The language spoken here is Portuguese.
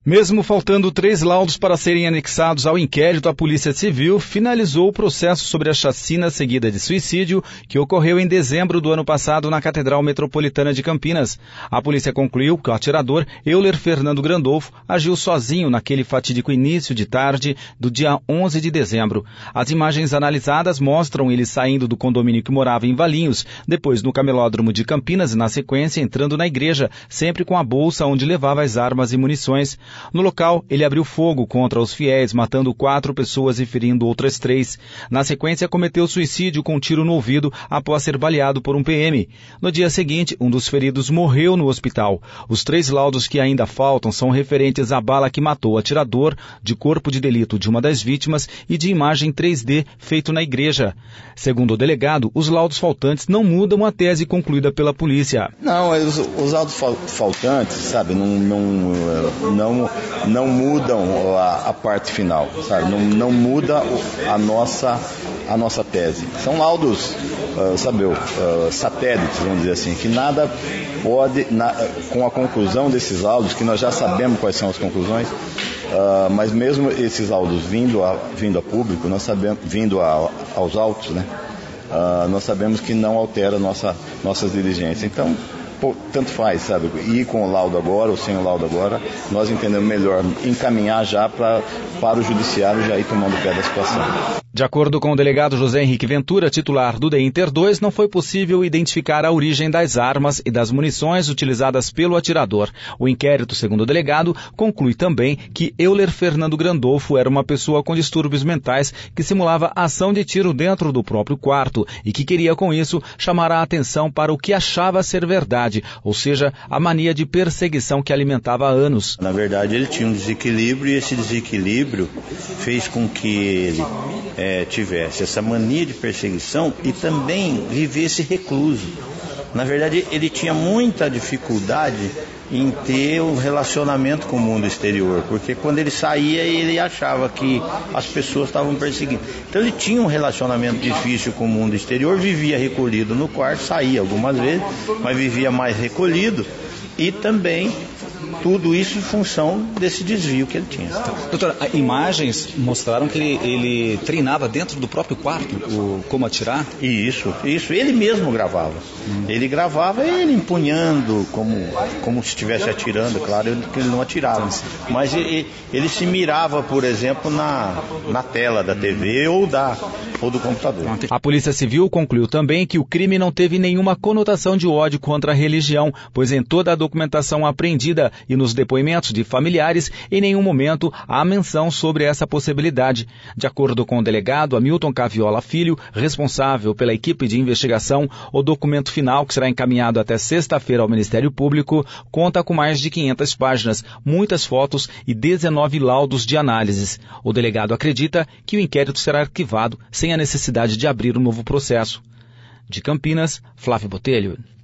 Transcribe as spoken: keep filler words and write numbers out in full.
Mesmo faltando três laudos para serem anexados ao inquérito, a Polícia Civil finalizou o processo sobre a chacina seguida de suicídio que ocorreu em dezembro do ano passado na Catedral Metropolitana de Campinas. A polícia concluiu que o atirador, Euler Fernando Grandolfo, agiu sozinho naquele fatídico início de tarde do dia onze de dezembro. As imagens analisadas mostram ele saindo do condomínio que morava em Valinhos, depois no camelódromo de Campinas e, na sequência, entrando na igreja, sempre com a bolsa onde levava as armas e munições. No local, ele abriu fogo contra os fiéis, matando quatro pessoas e ferindo outras três. Na sequência, cometeu suicídio com um tiro no ouvido após ser baleado por um P M. No dia seguinte, um dos feridos morreu no hospital. Os três laudos que ainda faltam são referentes à bala que matou o atirador, de corpo de delito de uma das vítimas e de imagem três D feito na igreja. Segundo o delegado, os laudos faltantes não mudam a tese concluída pela polícia. Não, os, os laudos faltantes, sabe, não... não, não não mudam a, a parte final, sabe? Não, não muda a nossa, a nossa tese. São laudos, uh, sabe, uh, satélites, vamos dizer assim, que nada pode, na, com a conclusão desses laudos, que nós já sabemos quais são as conclusões, uh, mas mesmo esses laudos vindo a, vindo a público, nós sabemos, vindo a, aos autos, né? Uh, nós sabemos que não altera nossa, nossas diligências. Então, pô, tanto faz, sabe? Ir com o laudo agora ou sem o laudo agora, nós entendemos melhor encaminhar já pra, para o judiciário já ir tomando pé da situação. De acordo com o delegado José Henrique Ventura, titular do DEINTER dois, não foi possível identificar a origem das armas e das munições utilizadas pelo atirador. O inquérito, segundo o delegado, conclui também que Euler Fernando Grandolfo era uma pessoa com distúrbios mentais que simulava ação de tiro dentro do próprio quarto e que queria, com isso, chamar a atenção para o que achava ser verdade, ou seja, a mania de perseguição que alimentava há anos. Na verdade, ele tinha um desequilíbrio e esse desequilíbrio fez com que ele é, tivesse essa mania de perseguição e também vivesse recluso. Na verdade, ele tinha muita dificuldade em ter um relacionamento com o mundo exterior, porque quando ele saía, ele achava que as pessoas estavam perseguindo. Então ele tinha um relacionamento difícil com o mundo exterior, vivia recolhido no quarto, saía algumas vezes, mas vivia mais recolhido e também tudo isso em função desse desvio que ele tinha. Doutor, imagens mostraram que ele, ele treinava dentro do próprio quarto o, como atirar? Isso, isso. Ele mesmo gravava. Hum. Ele gravava ele empunhando como, como se estivesse atirando, claro, ele, ele não atirava. Mas ele, ele se mirava, por exemplo, na, na tela da T V ou, da, ou do computador. A Polícia Civil concluiu também que o crime não teve nenhuma conotação de ódio contra a religião, pois em toda a documentação apreendida e nos depoimentos de familiares, em nenhum momento há menção sobre essa possibilidade. De acordo com o delegado Hamilton Caviola Filho, responsável pela equipe de investigação, o documento final, que será encaminhado até sexta-feira ao Ministério Público, conta com mais de quinhentas páginas, muitas fotos e dezenove laudos de análises. O delegado acredita que o inquérito será arquivado sem a necessidade de abrir um novo processo. De Campinas, Flávio Botelho.